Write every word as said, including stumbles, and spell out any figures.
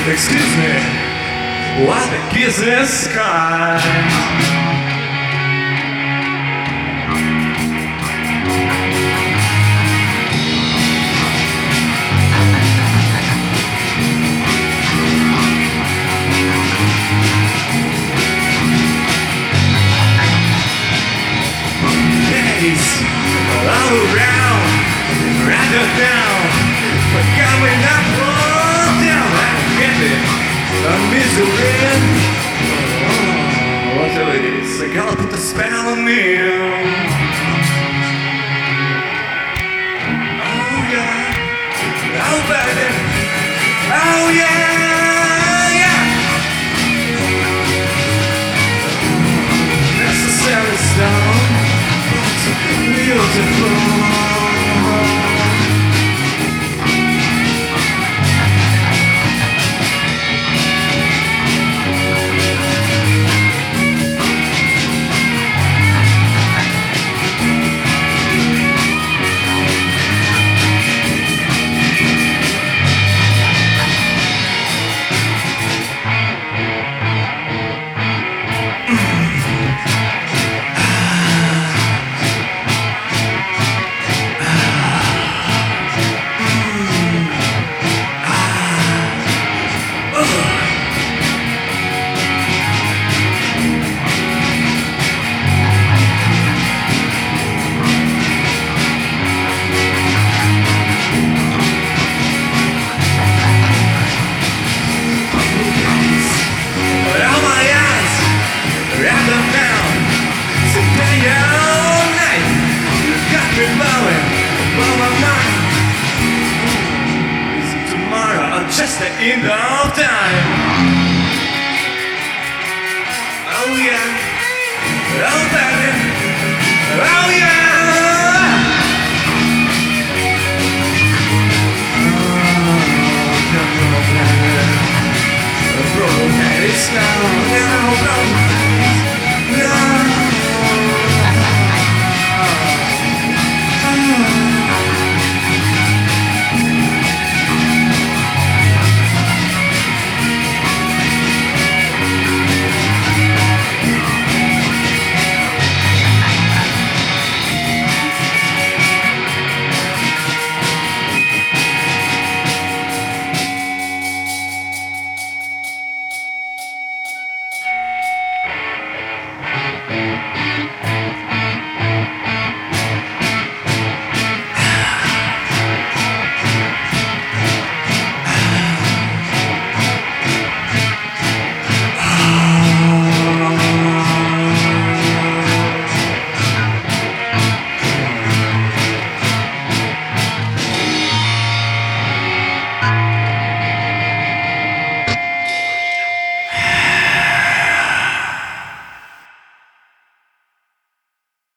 Excuse me, what the kiss the sky? All around, rather down, but coming up, all down. I get it, a misery. Oh, whatever it is, I gotta put a spell on me. Oh yeah, oh baby, oh yeah, yeah. Necessary stone. Beautiful. Just the end of time. Oh yeah, oh baby.